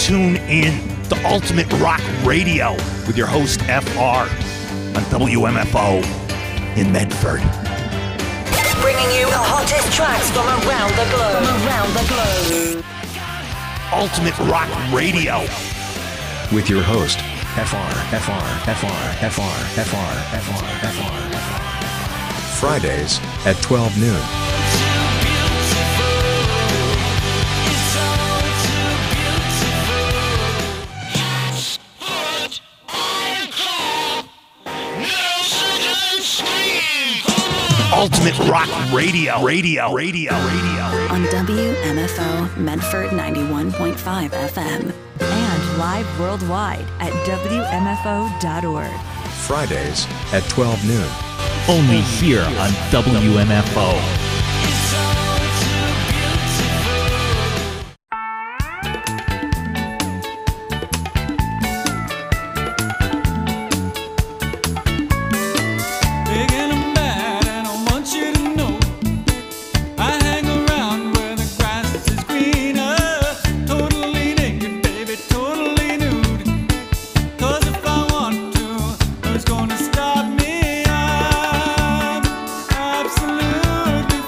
tune in to Ultimate Rock Radio with your host, FR, on WMFO in Medford. Bringing you the hottest tracks from around the globe. Ultimate Rock Radio with your host, Fridays at 12 noon. Ultimate Rock Radio. On WMFO Medford 91.5 FM. And live worldwide at WMFO.org. Fridays at 12 noon. Only here on WMFO. Gonna stop me? I'm absolutely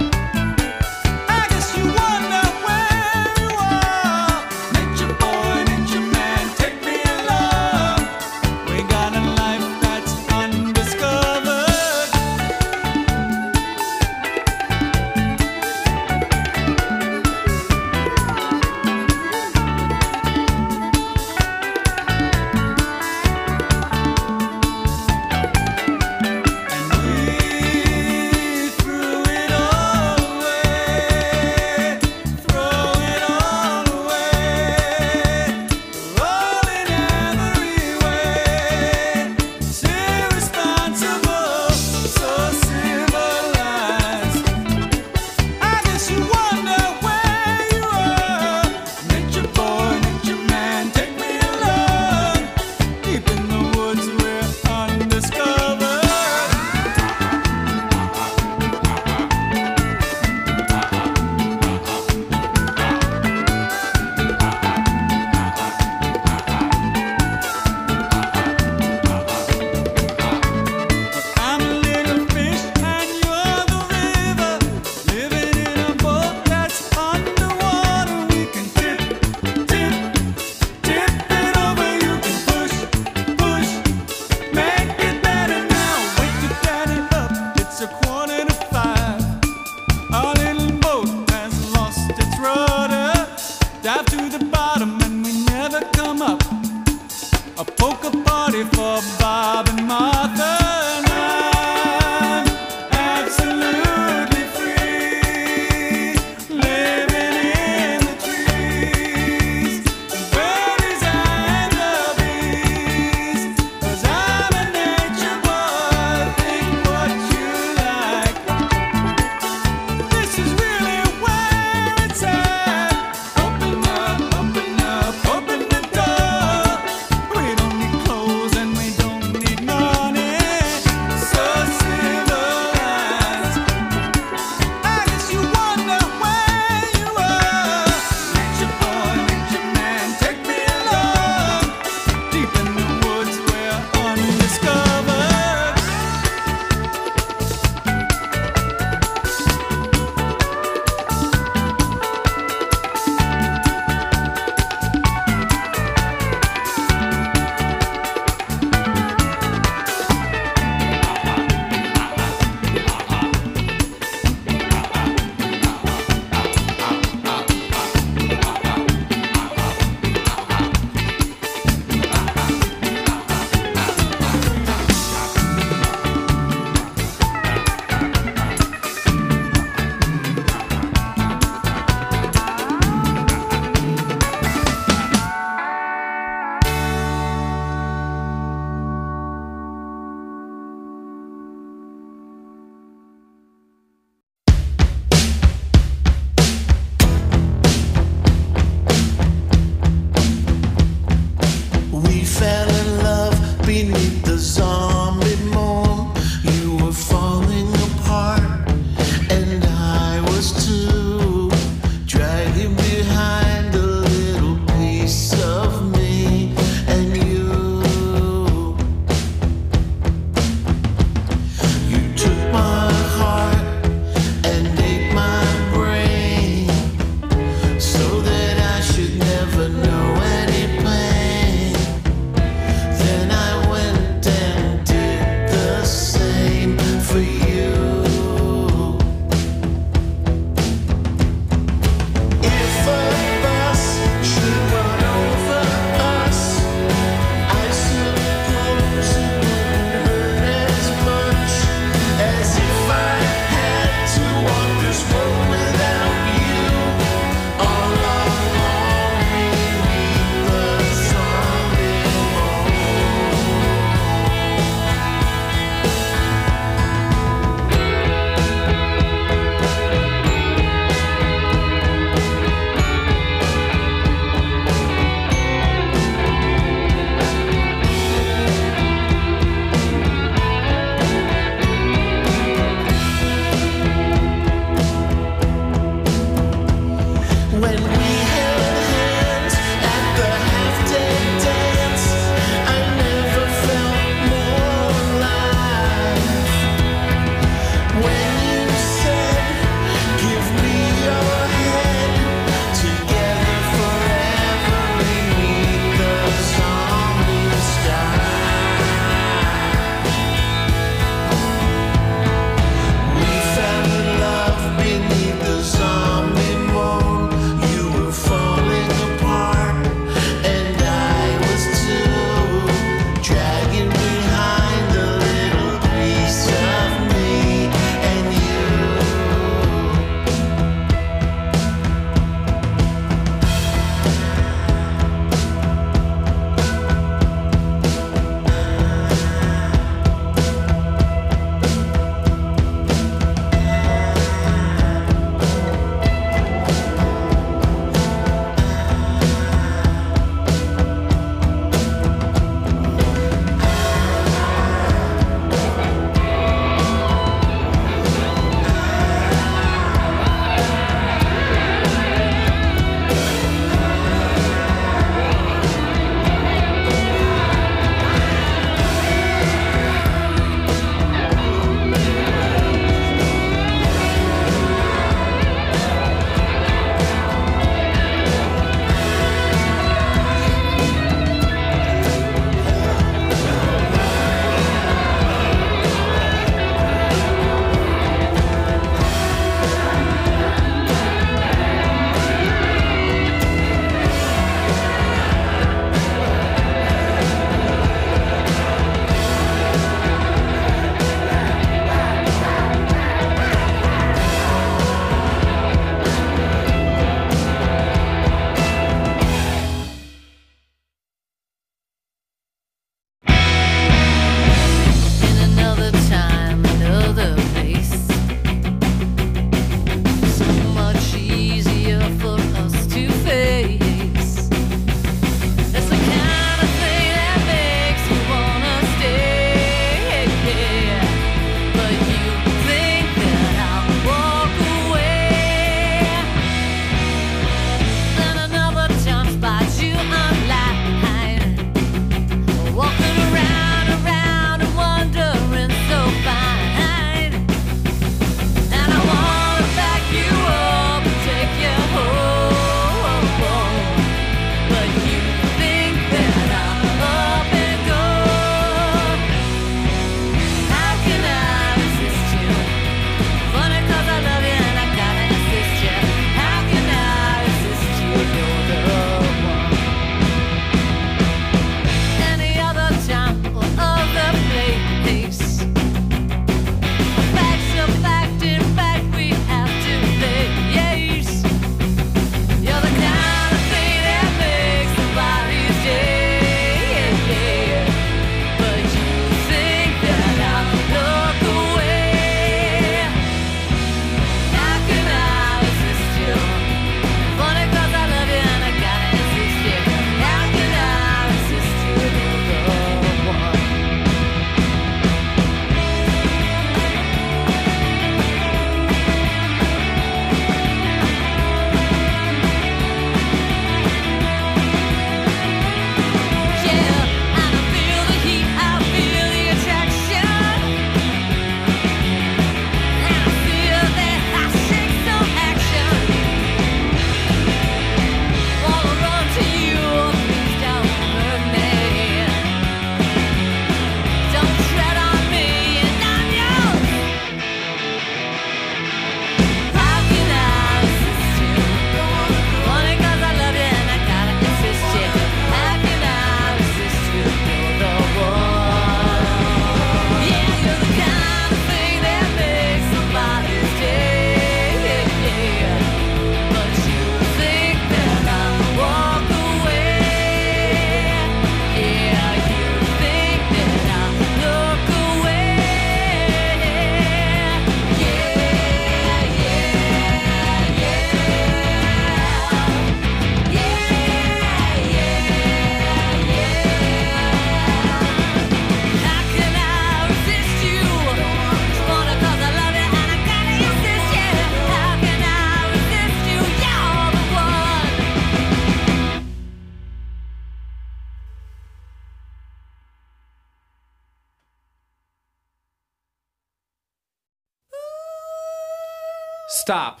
Stop.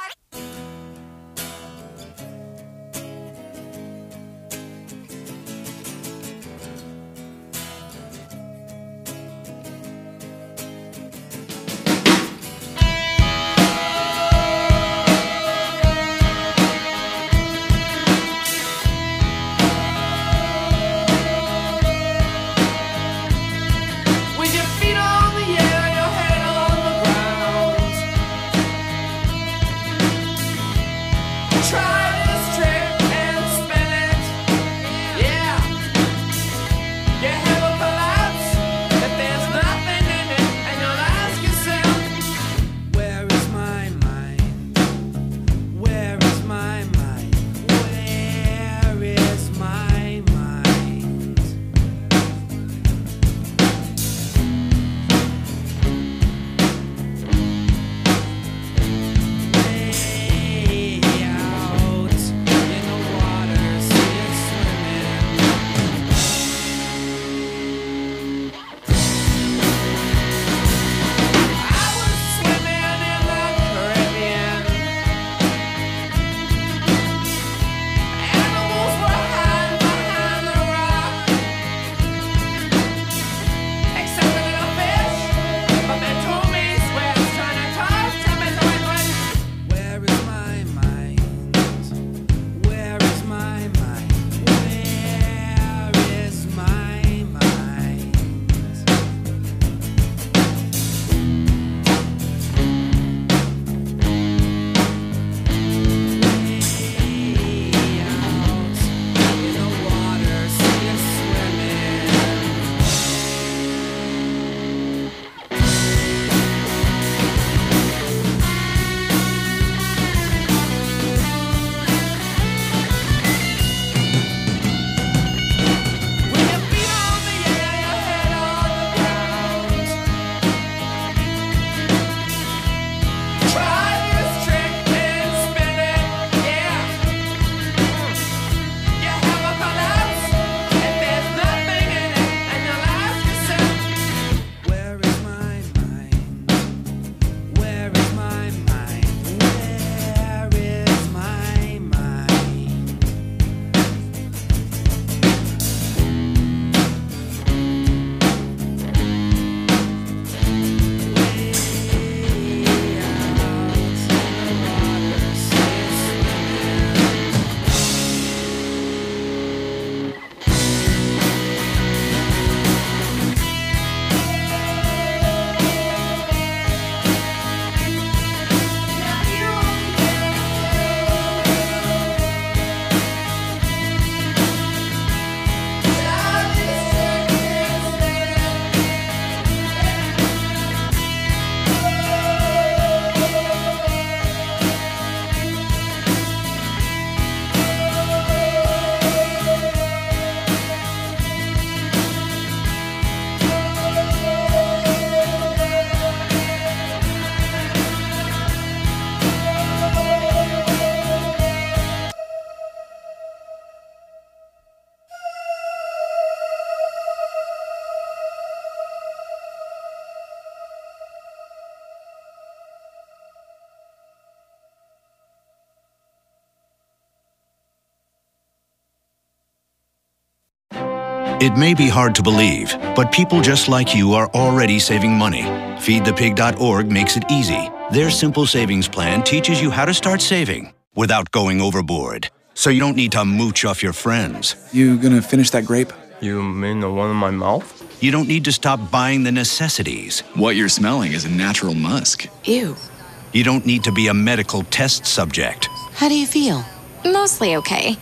It may be hard to believe, but people just like you are already saving money. FeedThePig.org makes it easy. Their simple savings plan teaches you how to start saving without going overboard. So you don't need to mooch off your friends. You gonna finish that grape? You mean the one in my mouth? You don't need to stop buying the necessities. What you're smelling is a natural musk. Ew. You don't need to be a medical test subject. How do you feel? Mostly okay.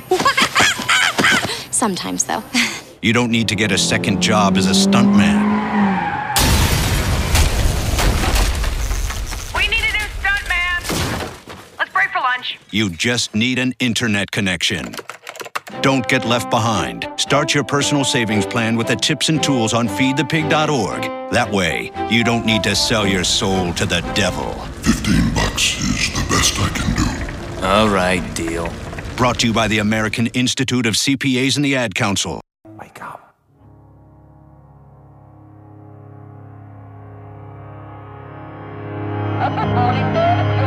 Sometimes, though. You don't need to get a second job as a stuntman. We need a new stuntman. Let's break for lunch. You just need an internet connection. Don't get left behind. Start your personal savings plan with the tips and tools on feedthepig.org. That way, you don't need to sell your soul to the devil. $15 is the best I can do. All right, deal. Brought to you by the American Institute of CPAs and the Ad Council. Wake up. Up,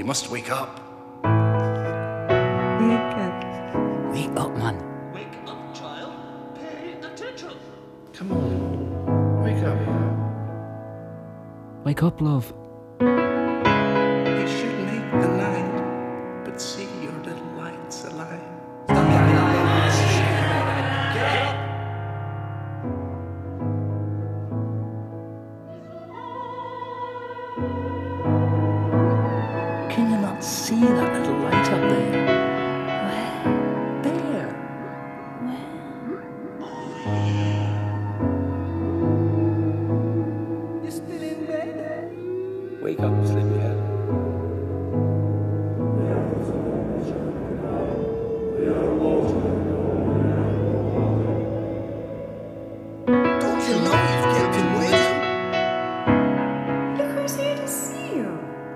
must wake up. Wake up, man. Wake up, child. Pay attention. Come on. Wake up. Wake up, love. You should make the night, but see your little lights alive. Can you not see that little light up there? Where? There. You're still in bed? Wake up, sleepyhead. Don't you know you've kept him waiting? Look who's here to see you.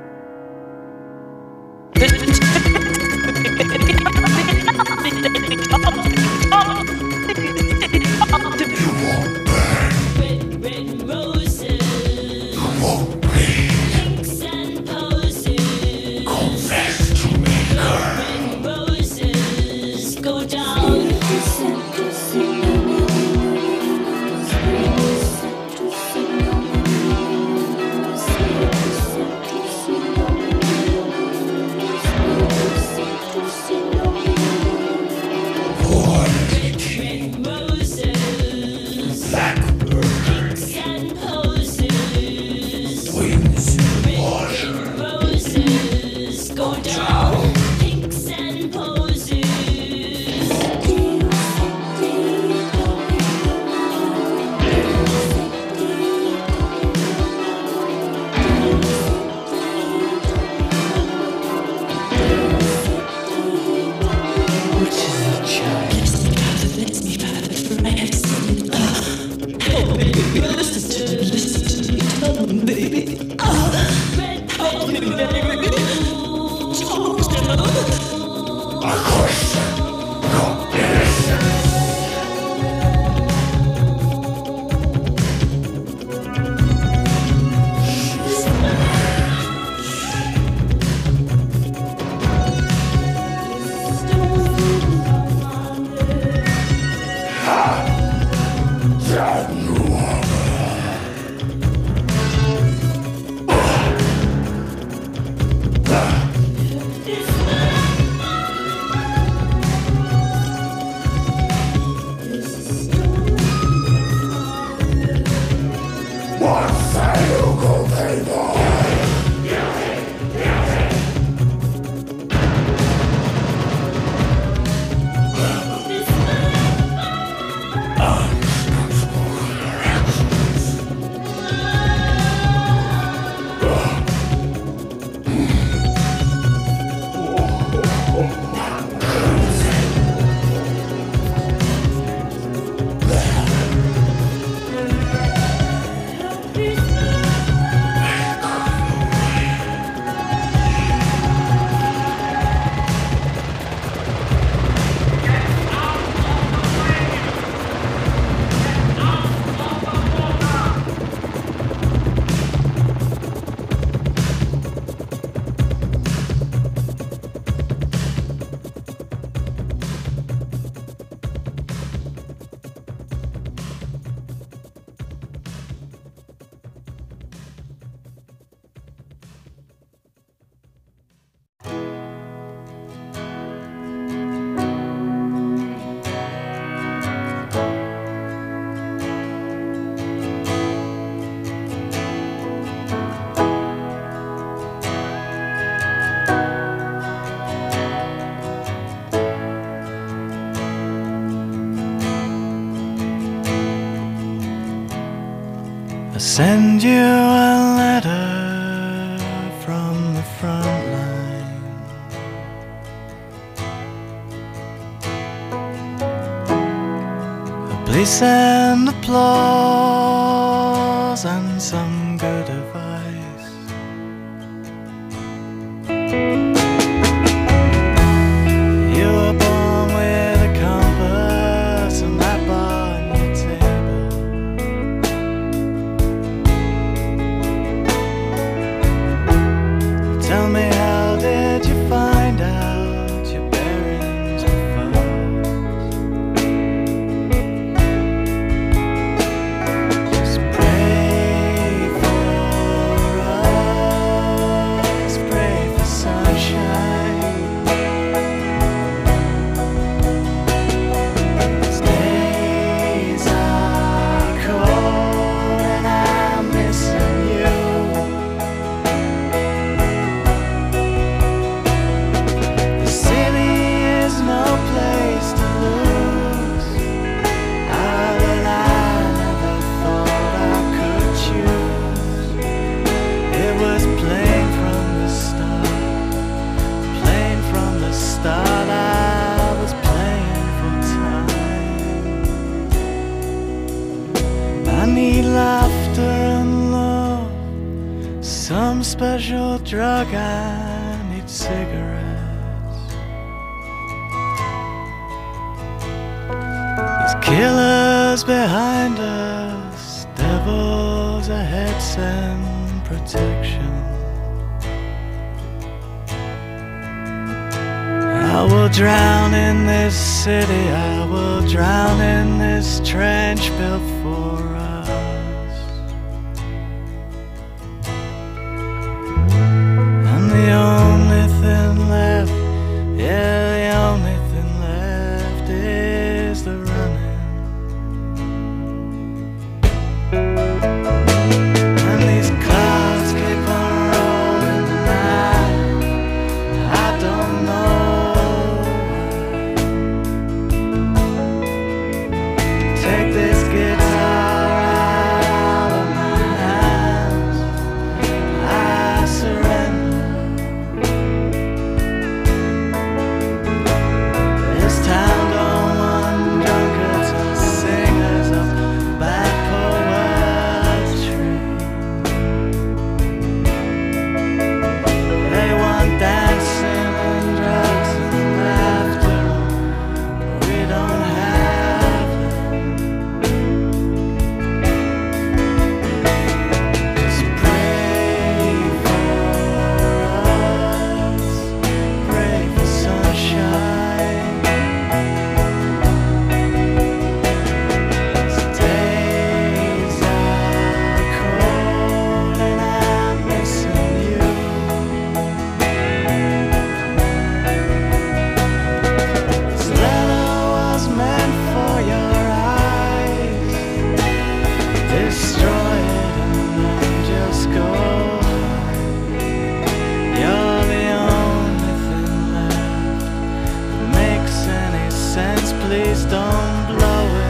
Send you a letter from the front line. Please send applause and some good advice. You were born with a compass and that bar on your table. Tell me, how did special drug, I need cigarettes. There's killers behind us, devils ahead, send protection. I will drown in this city, I will drown in this trench built for us. And the only thing left, yeah, the only thing left is the running. And these clouds keep on rolling tonight, I don't know. Take this guitar out of my hands, I surrender. This town don't want drunkards or singers of bad poetry. They want dancing and drugs and laughter, we don't have them. Just pray for us, pray for sunshine. These days are cold and I'm missing you. This letter was meant for your eyes. Destroy it and then just go hide. You're the only thing left that makes any sense. Please don't blow it.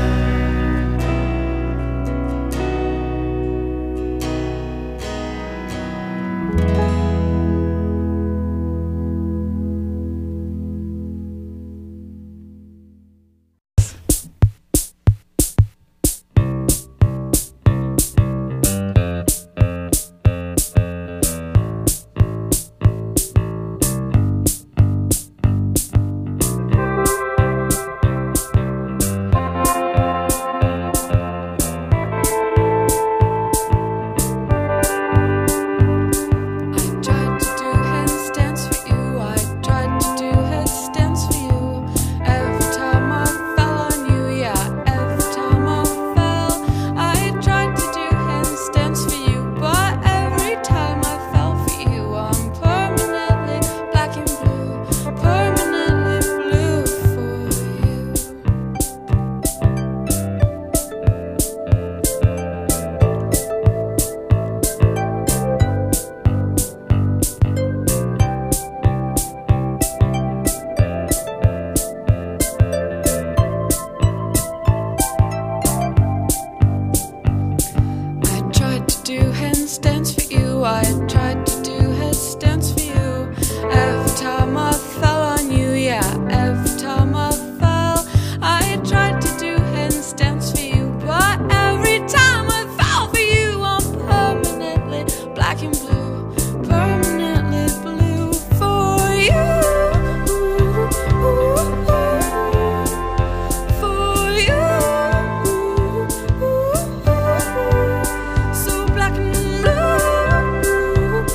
So black and blue.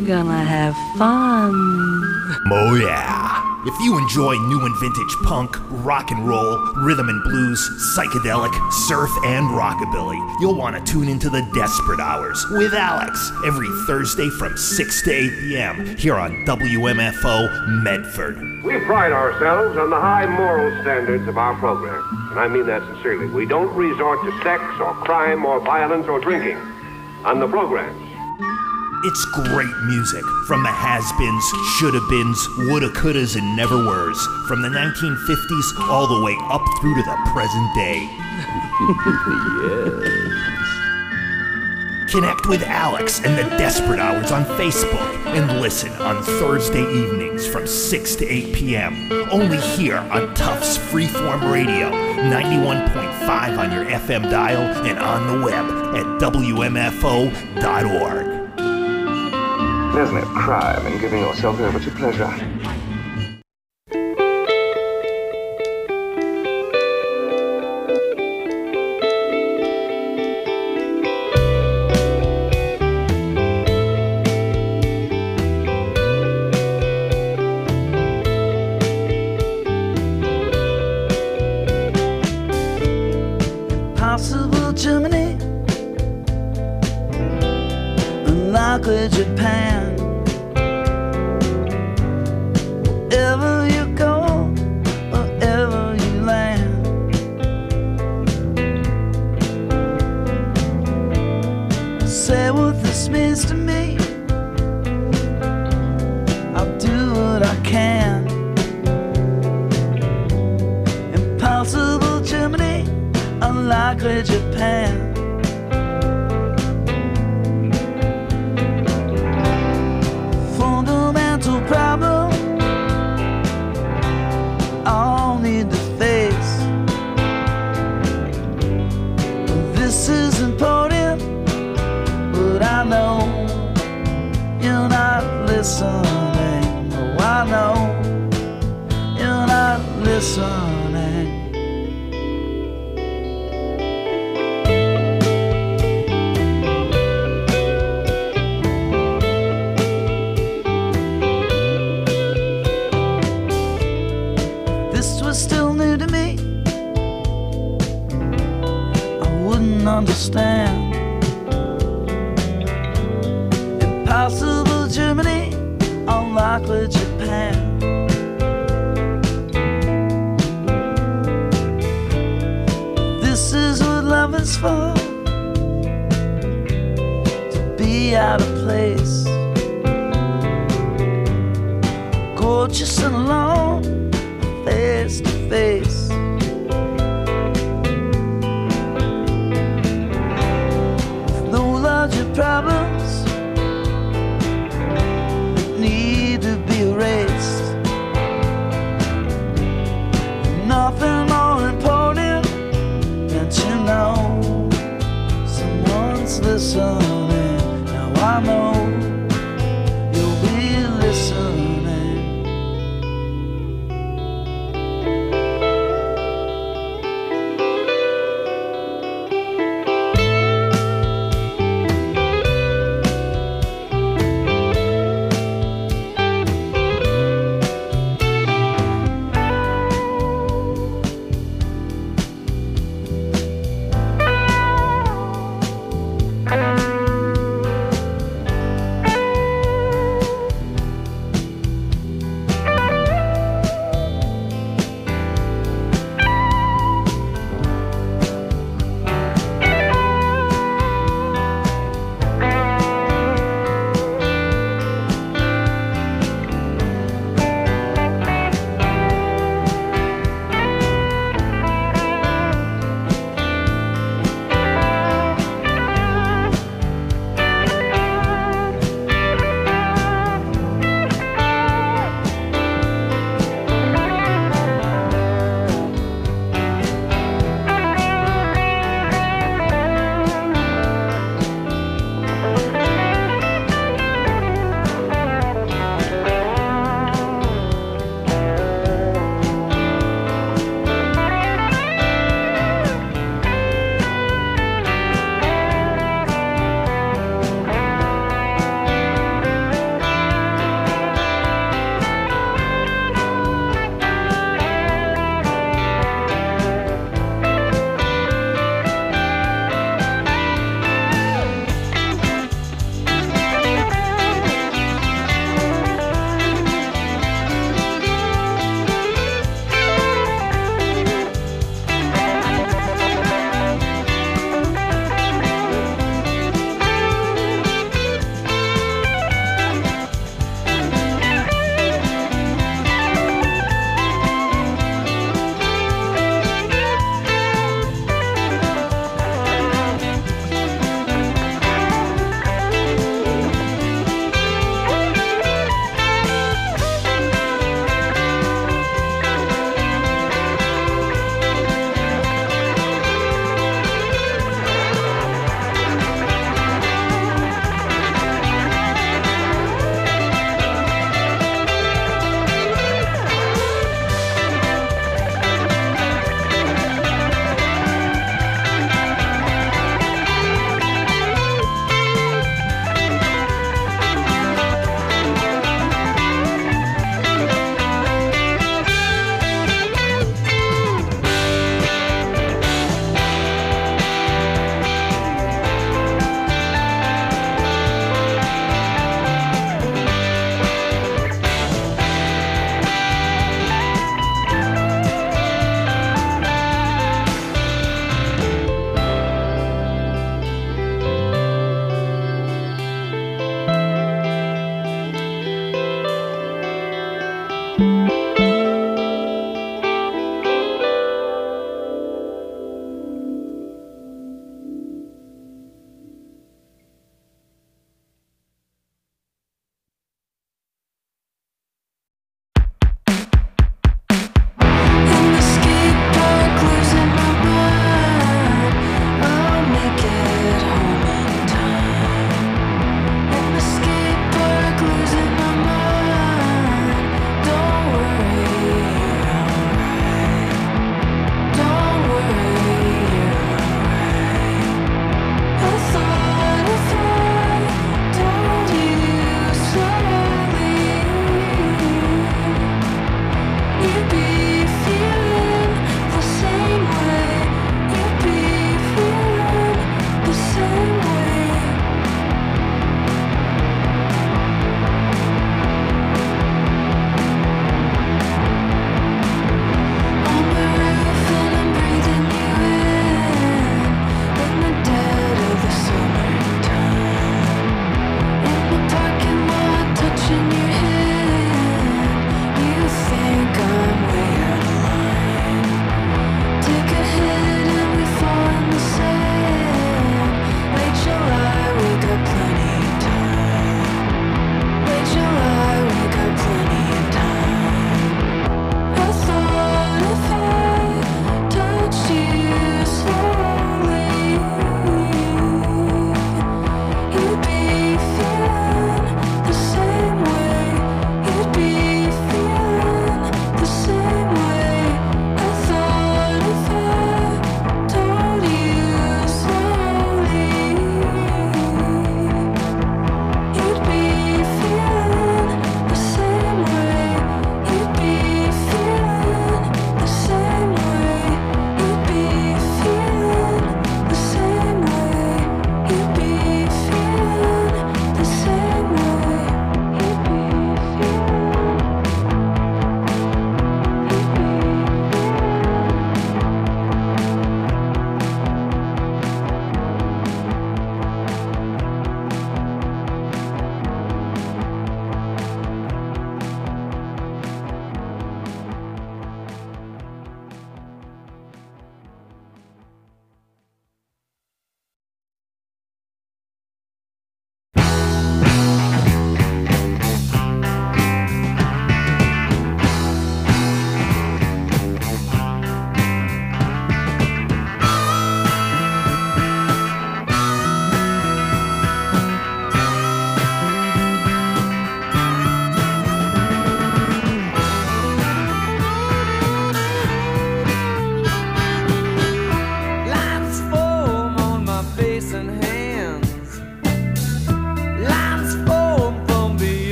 We're gonna have fun. Oh yeah. If you enjoy new and vintage punk, rock and roll, rhythm and blues, psychedelic, surf, and rockabilly, you'll want to tune into the Desperate Hours with Alex every Thursday from 6 to 8 p.m. here on WMFO Medford. We pride ourselves on the high moral standards of our program, and I mean that sincerely. We don't resort to sex or crime or violence or drinking on the programs. It's great music from the has-beens, shoulda-beens, woulda, couldas, and never-weres, from the 1950s all the way up through to the present day. Yes. Connect with Alex and the Desperate Hours on Facebook and listen on Thursday evenings from 6 to 8 p.m. Only here on Tufts Freeform Radio, 91.5 on your FM dial and on the web at WMFO.org. There's no crime in giving yourself over to pleasure. Possible Germany, unlikely Japan. Wherever you go, wherever you land, say what this means to me. I'll do what I can. Impossible Germany, unlikely Japan. Fundamental problem I'll need to face. This is important, but I know you're not listening. Oh, I know you're not listening. Still new to me, I wouldn't understand. Impossible Germany, unlikely Japan. This is what love is for, to be out of place, gorgeous and alone, face to face. With no larger problems that need to be erased. Nothing more important than to know someone's listening. Now I know you'll be listening.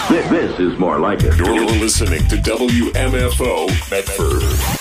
This is more like it. You're listening to WMFO Medford.